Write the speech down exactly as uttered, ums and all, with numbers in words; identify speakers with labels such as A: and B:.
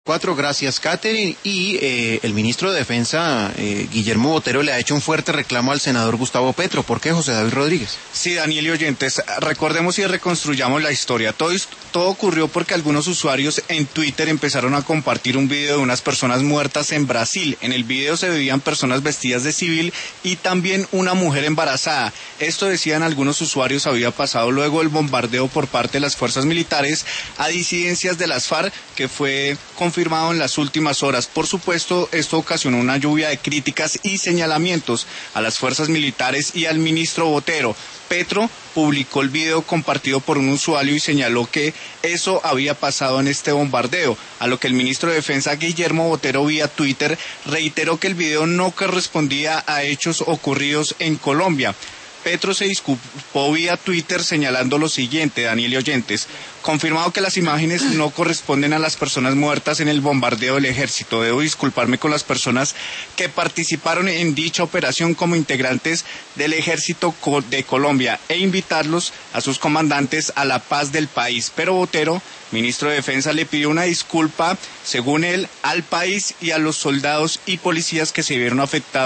A: Cuatro, gracias, Catherine. Y eh, el ministro de Defensa, eh, Guillermo Botero, le ha hecho un fuerte reclamo al senador Gustavo Petro. ¿Por qué, José David Rodríguez?
B: Sí, Daniel y oyentes, recordemos y reconstruyamos la historia. Todo, todo ocurrió porque algunos usuarios en Twitter empezaron a compartir un video de unas personas muertas en Brasil. En el video se veían personas vestidas de civil y también una mujer embarazada. Esto, decían algunos usuarios, había pasado luego el bombardeo por parte de las fuerzas militares a disidencias de las FARC, que fue confirmado confirmado en las últimas horas. Por supuesto, esto ocasionó una lluvia de críticas y señalamientos a las fuerzas militares y al ministro Botero. Petro publicó el video compartido por un usuario y señaló que eso había pasado en este bombardeo, a lo que el ministro de Defensa, Guillermo Botero, vía Twitter, reiteró que el video no correspondía a hechos ocurridos en Colombia. Petro se disculpó vía Twitter señalando lo siguiente, Daniel y oyentes: confirmado que las imágenes no corresponden a las personas muertas en el bombardeo del ejército. Debo disculparme con las personas que participaron en dicha operación como integrantes del ejército de Colombia e invitarlos a sus comandantes a la paz del país. Pero Botero, ministro de Defensa, le pidió una disculpa, según él, al país y a los soldados y policías que se vieron afectados